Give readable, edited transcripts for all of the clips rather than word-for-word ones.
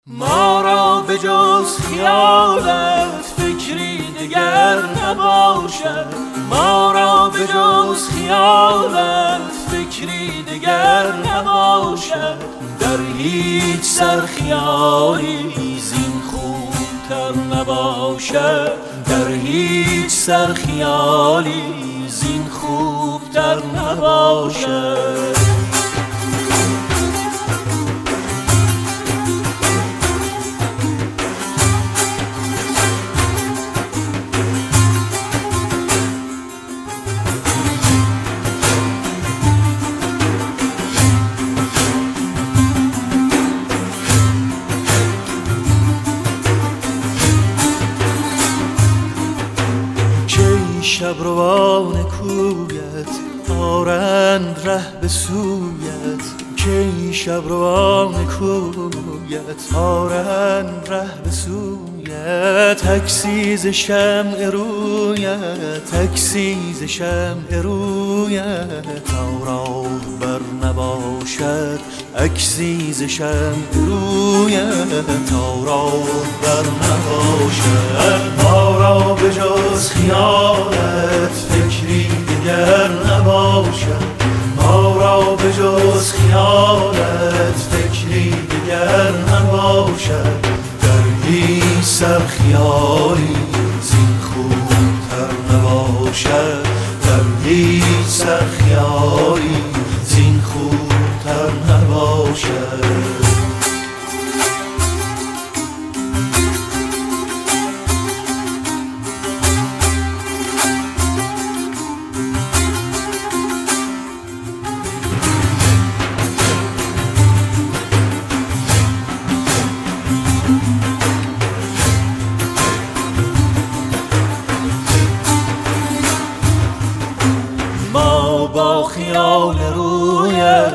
ما را به جز خیالت فکری دگر نباشد. ما را به جز خیالت فکری دگر نباشد. در هیچ سرخیالی زین خوبتر نباشد. در هیچ سرخیالی زین خوبتر نباشد. شبروان کویت آرند ره به سویت. کی شبروان کویت آرند ره به سویت. عکسی ز شمع رویت، عکسی ز شمع رویت. تا راه بر نباشد عکسی ز شمع رویت. تا راه بر نباشد. ما را به جز خیالت فکری دیگر نباشد. ما را به جز خیالت فکری دیگر نباشد. در هیچ سرخیالی زین خوبتر نباشد. در هیچ سرخیالی زین خوبتر نباشد. با خیال رویت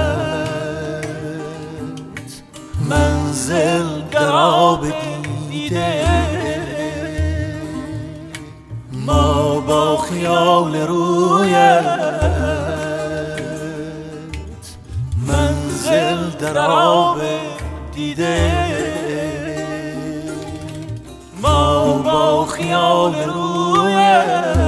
منزل در آب دیده. ما با خیال رویت منزل در آب دیده. ما با خیال رویت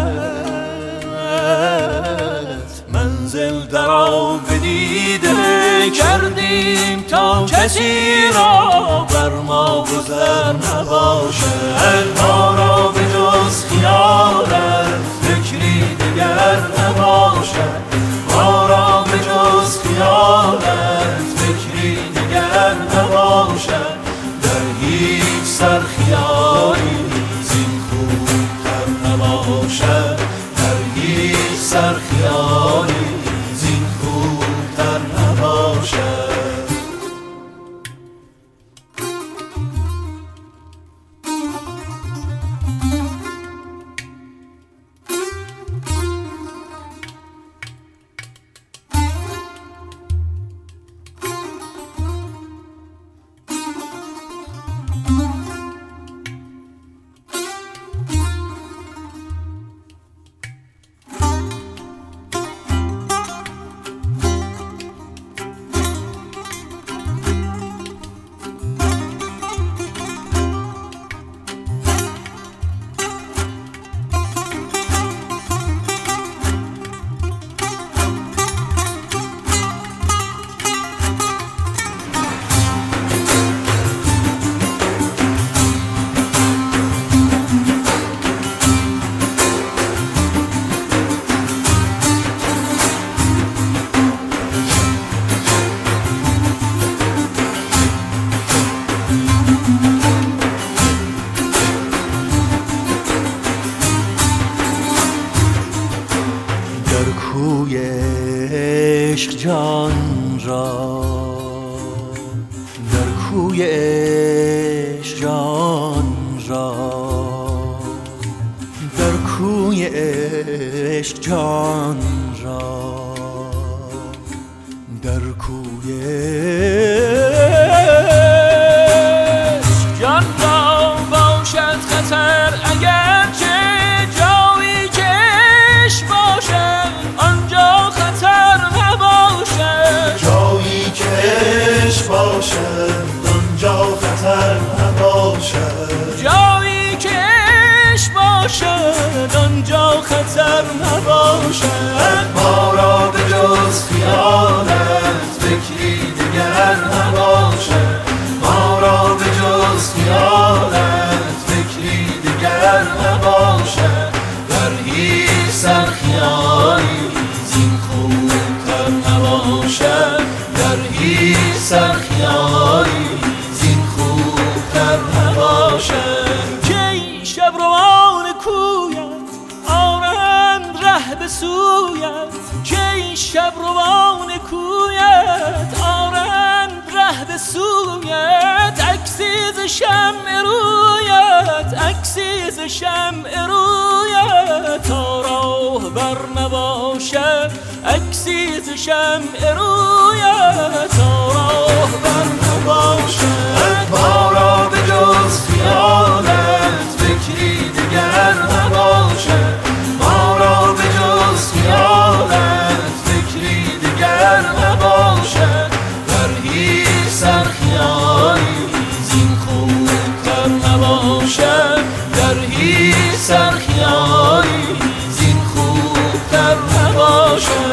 منزل در آب دیده کردیم تا کسی را بر ما گذر نباشد. ما را به جز خیالت فکری دیگر نباشد. ما را به جز خیالت فکری دیگر نباشد. در هیچ سرخیالی زین خوبتر نباشد. در هیچ سرخیالی زین خوبتر نباشد. کوی عشق جان را، در کوی عشق جان را، در کوی عشق جان را، در کوی عشق جان را باشد خطر اگرچه جایی که عشق باشد آنجا خطر نباشد. جایی که عشق باشد آنجا خطر شمع رویت، عکسی ز شمع رویت، تا راه بر نباشد عکسی ز شمع رویت، تا راه بر نباشد ما را به جز خیالت فکری دیگر نباشد، ما را به جز خیالت فکری دیگر نباشد، در هیچ سرخیالی زین خوبتر نباشد، در هیچ سرخیالی زین خوبتر نباشد.